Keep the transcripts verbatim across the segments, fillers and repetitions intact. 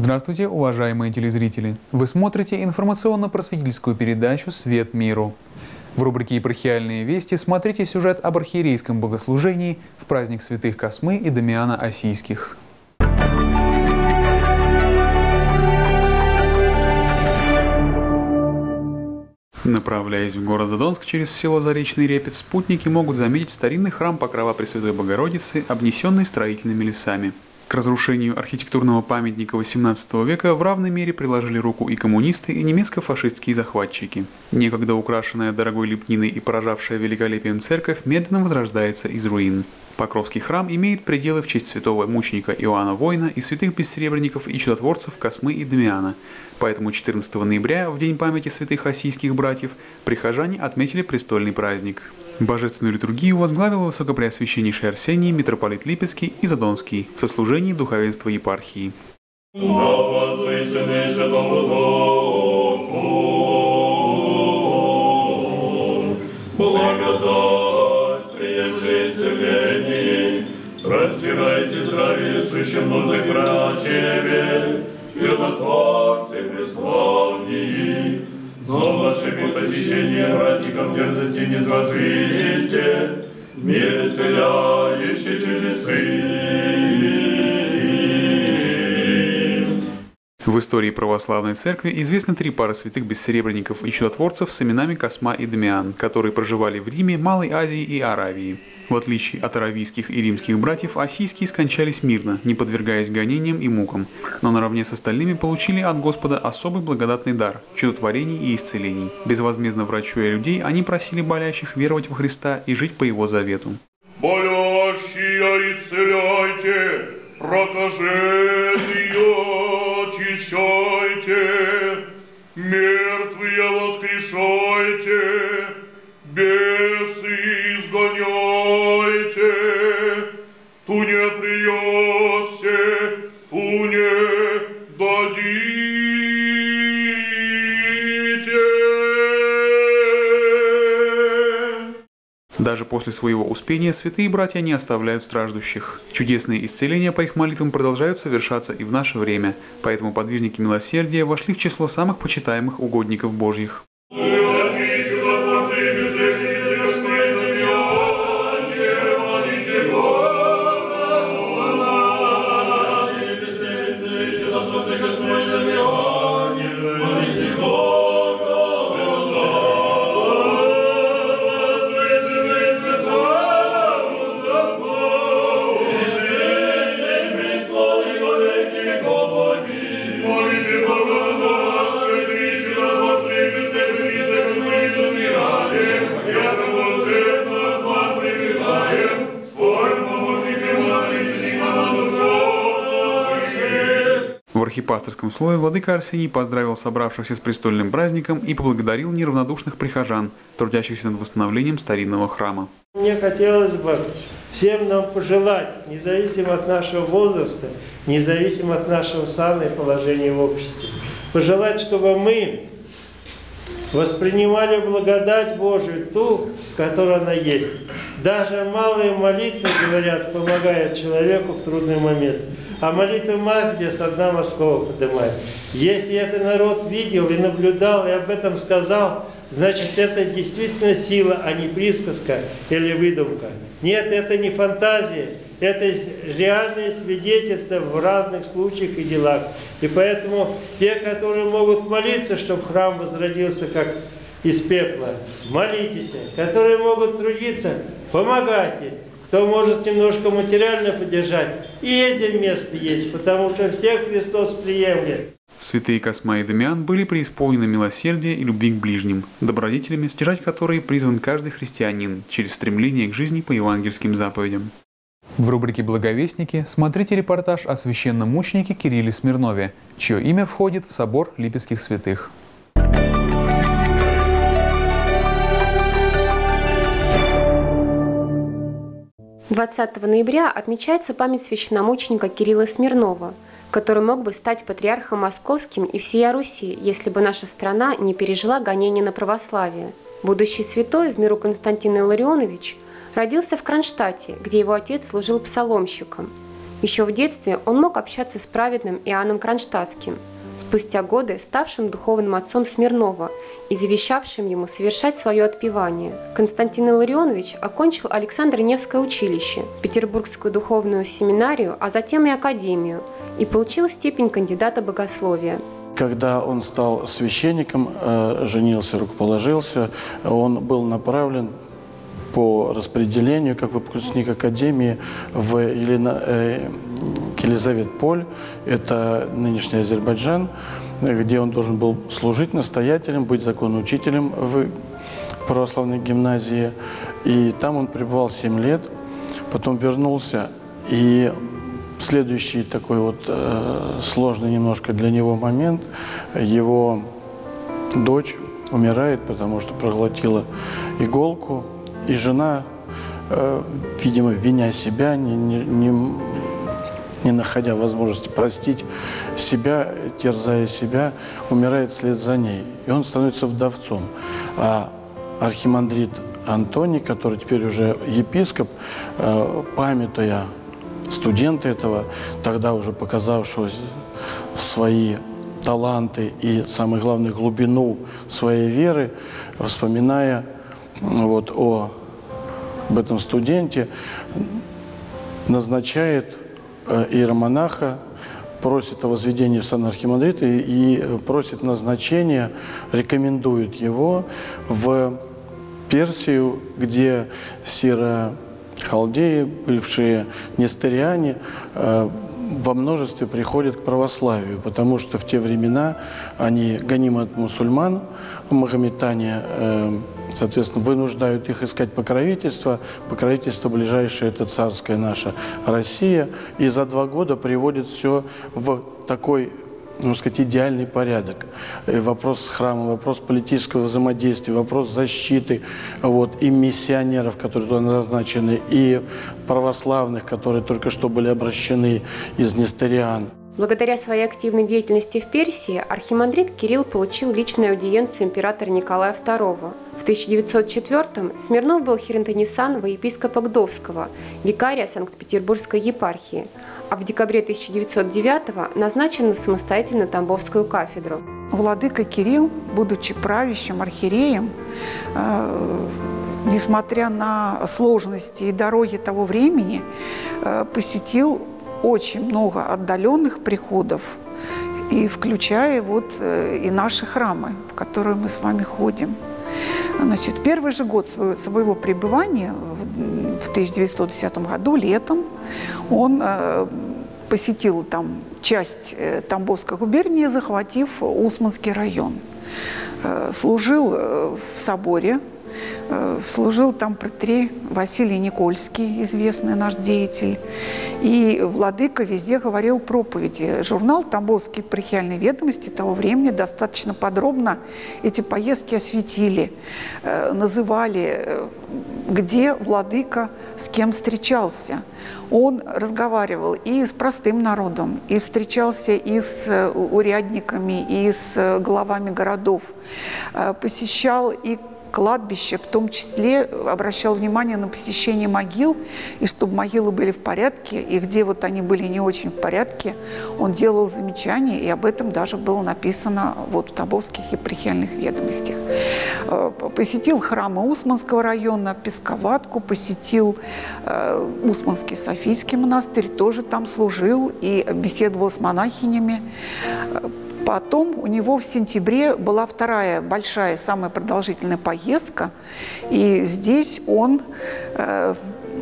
Здравствуйте, уважаемые телезрители! Вы смотрите информационно-просветительскую передачу «Свет миру». В рубрике «Епархиальные вести» смотрите сюжет об архиерейском богослужении в праздник святых Космы и Дамиана Осийских. Направляясь в город Задонск через село Заречный Репец, спутники могут заметить старинный храм Покрова Пресвятой Богородицы, обнесенный строительными лесами. К разрушению архитектурного памятника восемнадцатого века в равной мере приложили руку и коммунисты, и немецко-фашистские захватчики. Некогда украшенная дорогой лепниной и поражавшая великолепием церковь медленно возрождается из руин. Покровский храм имеет пределы в честь святого мученика Иоанна Воина и святых бессребренников и чудотворцев Космы и Дамиана. Поэтому четырнадцатого ноября, в день памяти святых осийских братьев, прихожане отметили престольный праздник. Божественную литургию возглавил высокопреосвященнейший Арсений, митрополит Липецкий и Задонский в сослужении духовенства епархии. Простирайте здравие сущим нужных врачеве, чудотворцы преславнии, но вашими посещением ратников дерзости не сложите, мир исцеляющие чудесы. В истории православной церкви известны три пары святых бессребренников и чудотворцев с именами Косма и Дамиан, которые проживали в Риме, Малой Азии и Аравии. В отличие от аравийских и римских братьев, осийские скончались мирно, не подвергаясь гонениям и мукам, но наравне с остальными получили от Господа особый благодатный дар – чудотворений и исцелений. Безвозмездно врачуя людей, они просили болящих веровать во Христа и жить по Его завету. «Болящие исцеляйте, прокаженные очищайте, мертвые воскрешайте, бесы изгоняйте, ту не приесте, ту не дадите». Даже после своего успения святые братья не оставляют страждущих. Чудесные исцеления по их молитвам продолжают совершаться и в наше время, поэтому подвижники милосердия вошли в число самых почитаемых угодников Божьих. В архипасторском слое владыка Арсений поздравил собравшихся с престольным праздником и поблагодарил неравнодушных прихожан, трудящихся над восстановлением старинного храма. Мне хотелось бы всем нам пожелать, независимо от нашего возраста, независимо от нашего сана и положения в обществе, пожелать, чтобы мы воспринимали благодать Божию, ту, которая она есть. Даже малые молитвы, говорят, помогают человеку в трудный момент. А молитва Матфея с дна морского поднимает. Если это народ видел и наблюдал, и об этом сказал, значит, это действительно сила, а не присказка или выдумка. Нет, это не фантазия, это реальное свидетельство в разных случаях и делах. И поэтому те, которые могут молиться, чтобы храм возродился как из пепла, молитесь. Которые могут трудиться, помогайте. Кто может немножко материально поддержать, и это место есть, потому что всех Христос приемлет. Святые Косма и Дамиан были преисполнены милосердия и любви к ближним, добродетелями, стяжать которые призван каждый христианин через стремление к жизни по евангельским заповедям. В рубрике «Благовестники» смотрите репортаж о священном мученике Кирилле Смирнове, чье имя входит в собор Липецких святых. двадцатого ноября отмечается память священномученика Кирилла Смирнова, который мог бы стать патриархом московским и всея Руси, если бы наша страна не пережила гонения на православие. Будущий святой, в миру Константин Илларионович, родился в Кронштадте, где его отец служил псаломщиком. Еще в детстве он мог общаться с праведным Иоанном Кронштадтским, спустя годы ставшим духовным отцом Смирнова и завещавшим ему совершать свое отпевание. Константин Илларионович окончил Александро-Невское училище, Петербургскую духовную семинарию, а затем и академию, и получил степень кандидата богословия. Когда он стал священником, женился, рукоположился, он был направлен по распределению, как выпускник академии, в Елизаветполь, это нынешний Азербайджан, где он должен был служить настоятелем, быть законоучителем в православной гимназии. И там он пребывал семь лет, потом вернулся, и следующий такой вот э, сложный немножко для него момент, его дочь умирает, потому что проглотила иголку, и жена, э, видимо, виня себя, не, не, не, не находя возможности простить себя, терзая себя, умирает вслед за ней. И он становится вдовцом. А архимандрит Антоний, который теперь уже епископ, э, памятуя студента этого, тогда уже показавшего свои таланты и, самое главное, глубину своей веры, вспоминая вот о, об этом студенте, назначает иеромонаха, просит о возведении в сан архимандрита и, и просит назначения, рекомендует его в Персию, где сиро халдеи, бывшие несториане, во множестве приходят к православию, потому что в те времена они гонимы от мусульман, магометане, соответственно, вынуждают их искать покровительство. Покровительство ближайшее – это царская наша Россия. И за два года приводит все в такой, можно сказать, идеальный порядок. И вопрос с храмом, вопрос политического взаимодействия, вопрос защиты вот, и миссионеров, которые туда назначены, и православных, которые только что были обращены из несториан. Благодаря своей активной деятельности в Персии архимандрит Кирилл получил личную аудиенцию императора Николая второго. В тысяча девятьсот четвёртом Смирнов был хиринтониссан во епископа Гдовского, викария Санкт-Петербургской епархии, а в декабре тысяча девятьсот девятого назначен на самостоятельную Тамбовскую кафедру. Владыка Кирилл, будучи правящим архиереем, э, несмотря на сложности и дороги того времени, э, посетил очень много отдаленных приходов, и включая вот э, и наши храмы, в которые мы с вами ходим. Значит, первый же год своего, своего пребывания, в тысяча девятьсот десятом году, летом, он э, посетил там часть э, Тамбовской губернии, захватив Усманский район. Э, служил э, в соборе, э, служил там протерей Василий Никольский, известный наш деятель. И владыка везде говорил проповеди. Журнал «Тамбовские епархиальные ведомости» того времени достаточно подробно эти поездки осветили, э, называли, э, где владыка с кем встречался. Он разговаривал и с простым народом, и встречался и с урядниками, и с главами городов, э, посещал и кладбище, в том числе обращал внимание на посещение могил, и чтобы могилы были в порядке, и где вот они были не очень в порядке, он делал замечания, и об этом даже было написано вот в Тамбовских епархиальных ведомостях. Посетил храмы Усманского района, Песковатку, посетил э, Усманский Софийский монастырь, тоже там служил и беседовал с монахинями. Потом у него в сентябре была вторая большая, самая продолжительная поездка, и здесь он э,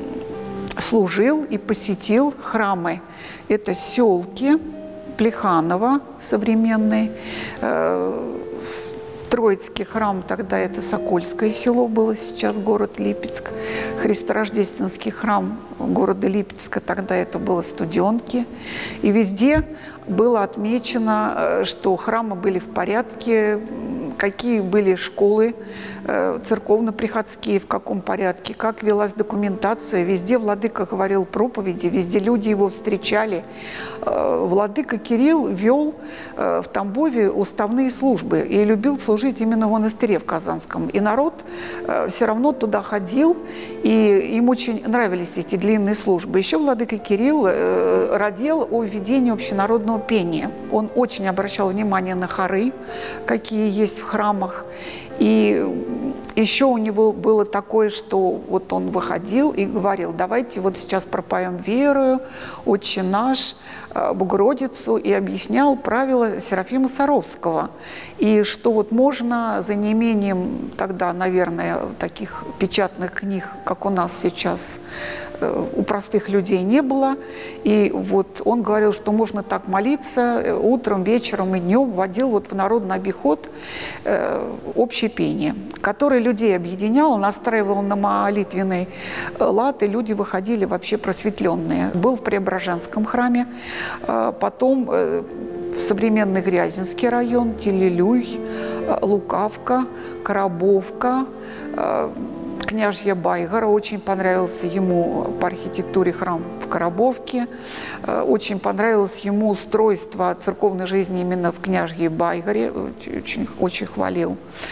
служил и посетил храмы. Это селки Плеханова современный, э, Троицкий храм, тогда это Сокольское село было, сейчас город Липецк. Христорождественский храм города Липецка, тогда это было Студенки. И везде было отмечено, что храмы были в порядке, какие были школы э, церковно-приходские, в каком порядке, как велась документация. Везде владыка говорил проповеди, везде люди его встречали. Э, владыка Кирилл вел э, в Тамбове уставные службы и любил служить именно в монастыре в Казанском. И народ э, все равно туда ходил, и им очень нравились эти длинные службы. Еще владыка Кирилл э, родил о введении общенародного пения. Он очень обращал внимание на хоры, какие есть в храмах. И еще у него было такое, что вот он выходил и говорил: давайте вот сейчас пропоем веру, Отче наш, Богородицу, и объяснял правила Серафима Саровского. И что вот можно за неимением тогда, наверное, таких печатных книг, как у нас сейчас, у простых людей не было. И вот он говорил, что можно так молиться утром, вечером и днем, вводил вот в народный обиход э, общее пение, которое людей объединял, настраивал на молитвенный лад, и люди выходили вообще просветленные. Был в Преображенском храме, э, потом э, в современный Грязинский район, Телелюй, э, Лукавка, Коробовка, э, Княжья Байгора. Очень понравился ему по архитектуре храм в Коробовке. Очень понравилось ему устройство церковной жизни именно в Княжьей Байгоре. Очень, очень хвалил.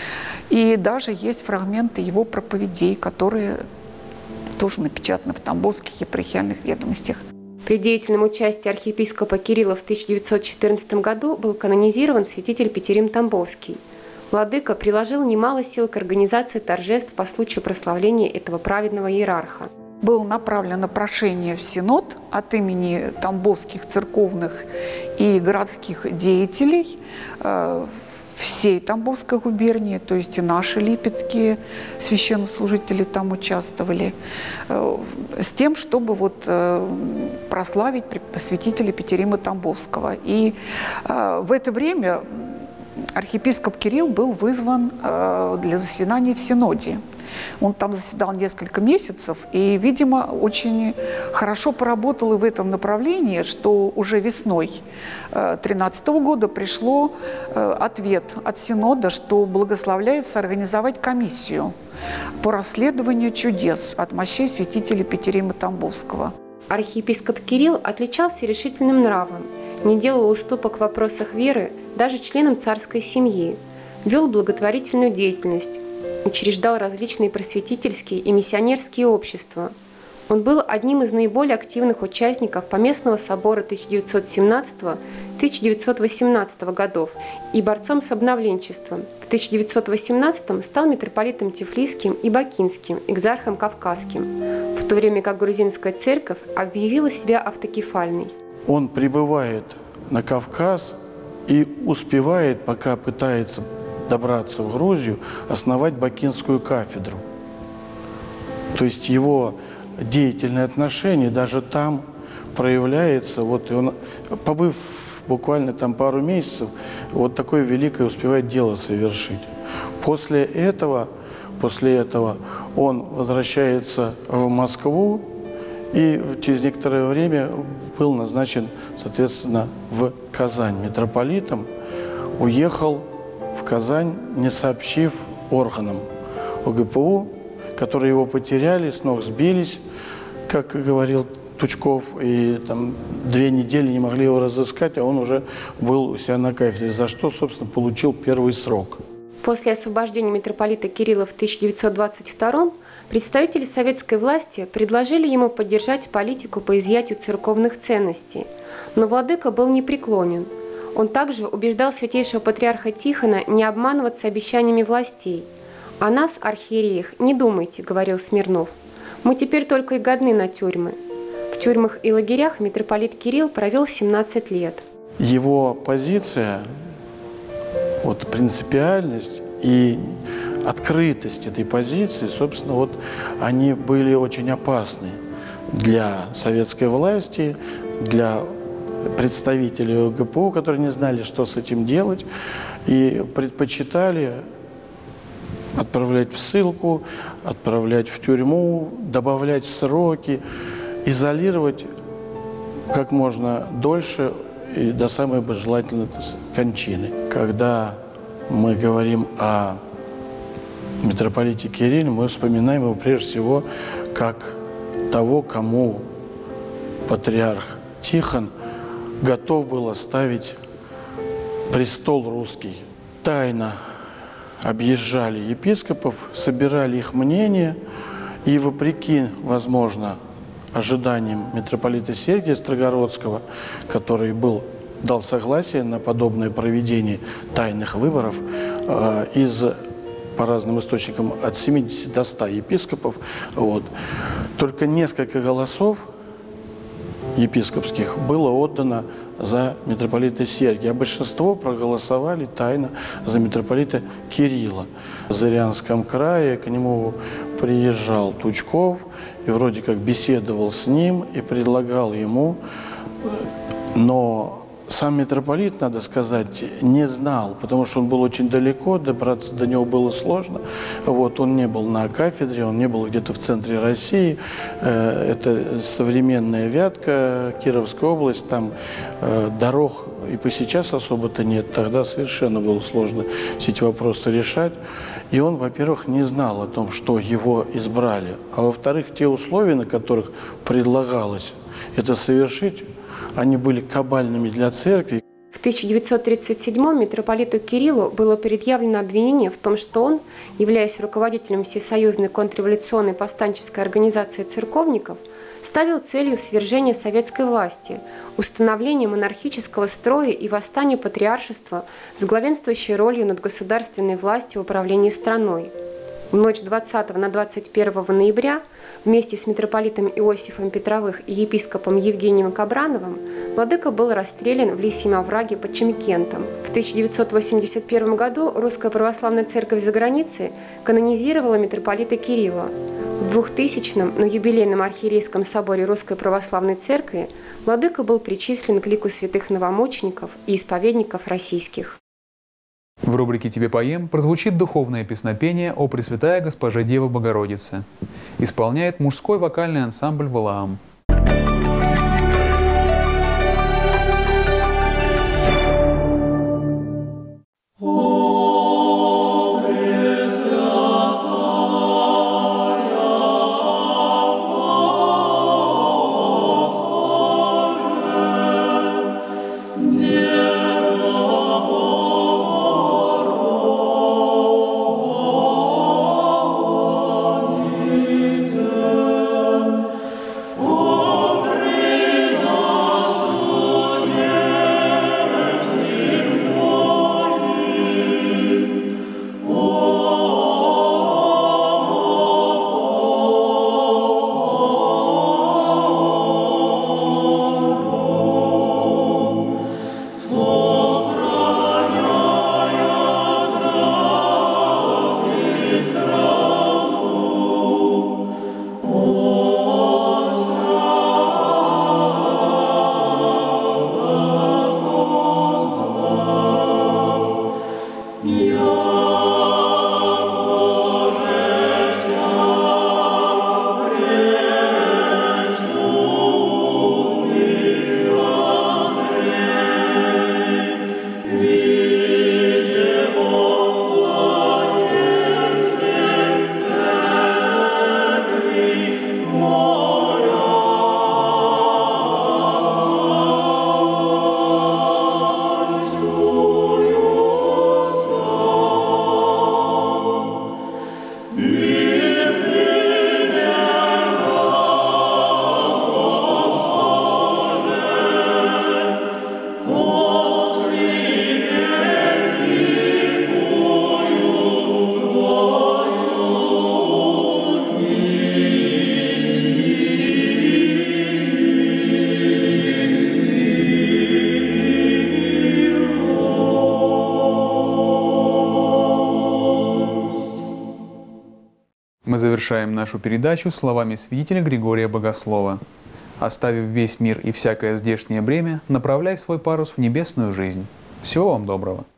И даже есть фрагменты его проповедей, которые тоже напечатаны в Тамбовских епархиальных ведомостях. При деятельном участии архиепископа Кирилла в тысяча девятьсот четырнадцатом году был канонизирован святитель Петерим Тамбовский. Владыка приложил немало сил к организации торжеств по случаю прославления этого праведного иерарха. Было направлено прошение в Синод от имени тамбовских церковных и городских деятелей э, всей Тамбовской губернии, то есть и наши липецкие священнослужители там участвовали, э, с тем, чтобы вот, э, прославить святителя Петерима Тамбовского. И э, в это время архиепископ Кирилл был вызван э, для заседания в Синоде. Он там заседал несколько месяцев и, видимо, очень хорошо поработал и в этом направлении, что уже весной две тысячи тринадцатого года пришло э, ответ от Синода, что благословляется организовать комиссию по расследованию чудес от мощей святителя Петерима Тамбовского. Архиепископ Кирилл отличался решительным нравом, не делал уступок в вопросах веры даже членам царской семьи, вел благотворительную деятельность, учреждал различные просветительские и миссионерские общества. Он был одним из наиболее активных участников Поместного собора тысяча девятьсот семнадцатого — тысяча девятьсот восемнадцатого годов и борцом с обновленчеством. В тысяча девятьсот восемнадцатом стал митрополитом Тифлисским и Бакинским, экзархом Кавказским, в то время как грузинская церковь объявила себя автокефальной. Он прибывает на Кавказ и успевает, пока пытается добраться в Грузию, основать Бакинскую кафедру. То есть его деятельное отношение даже там проявляется. Вот, и он, побыв буквально там пару месяцев, вот такое великое успевает дело совершить. После этого, после этого он возвращается в Москву и через некоторое время был назначен, соответственно, в Казань митрополитом. Уехал в Казань, не сообщив органам ОГПУ, которые его потеряли, с ног сбились, как говорил Тучков, и там две недели не могли его разыскать, а он уже был у себя на кафедре, за что, собственно, получил первый срок. После освобождения митрополита Кирилла в тысяча девятьсот двадцать втором представители советской власти предложили ему поддержать политику по изъятию церковных ценностей, но владыка был непреклонен. Он также убеждал святейшего патриарха Тихона не обманываться обещаниями властей. «О нас, архиереях, не думайте», — говорил Смирнов. «Мы теперь только и годны на тюрьмы». В тюрьмах и лагерях митрополит Кирилл провел семнадцать лет. Его позиция, вот принципиальность и открытость этой позиции, собственно, вот они были очень опасны для советской власти, для представителей ОГПУ, которые не знали, что с этим делать, и предпочитали отправлять в ссылку, отправлять в тюрьму, добавлять сроки, изолировать как можно дольше и до самой желательной кончины. Когда мы говорим о митрополите Кирилле, мы вспоминаем его прежде всего как того, кому патриарх Тихон готов был оставить престол русский. Тайно объезжали епископов, собирали их мнение, и вопреки, возможно, ожиданиям митрополита Сергия Строгородского, который был, дал согласие на подобное проведение тайных выборов, э, из, по разным источникам, от семидесяти до ста епископов, вот, только несколько голосов епископских было отдано за митрополита Сергия, а большинство проголосовали тайно за митрополита Кирилла. В Зырянском крае к нему приезжал Тучков и вроде как беседовал с ним и предлагал ему, но сам митрополит, надо сказать, не знал, потому что он был очень далеко, добраться до него было сложно. Вот, он не был на кафедре, он не был где-то в центре России. Это современная Вятка, Кировская область, там дорог и по сейчас особо-то нет. Тогда совершенно было сложно все эти вопросы решать. И он, во-первых, не знал о том, что его избрали. А во-вторых, те условия, на которых предлагалось это совершить, они были кабальными для церкви. В тысяча девятьсот тридцать седьмом митрополиту Кириллу было предъявлено обвинение в том, что он, являясь руководителем Всесоюзной контрреволюционной повстанческой организации церковников, ставил целью свержения советской власти, установление монархического строя и восстание патриаршества с главенствующей ролью над государственной властью в управлении страной. В ночь двадцатого на двадцать первое ноября вместе с митрополитом Иосифом Петровых и епископом Евгением Кабрановым владыка был расстрелян в Лисьем овраге под Чимкентом. В тысяча девятьсот восемьдесят первом году Русская Православная Церковь за границей канонизировала митрополита Кирилла. В двухтысячном на юбилейном архиерейском соборе Русской Православной Церкви владыка был причислен к лику святых новомучеников и исповедников российских. В рубрике «Тебе поем» прозвучит духовное песнопение о Пресвятая Госпоже Девы Богородице. Исполняет мужской вокальный ансамбль «Валаам». Мы завершаем нашу передачу словами святителя Григория Богослова. «Оставив весь мир и всякое здешнее бремя, направляй свой парус в небесную жизнь». Всего вам доброго!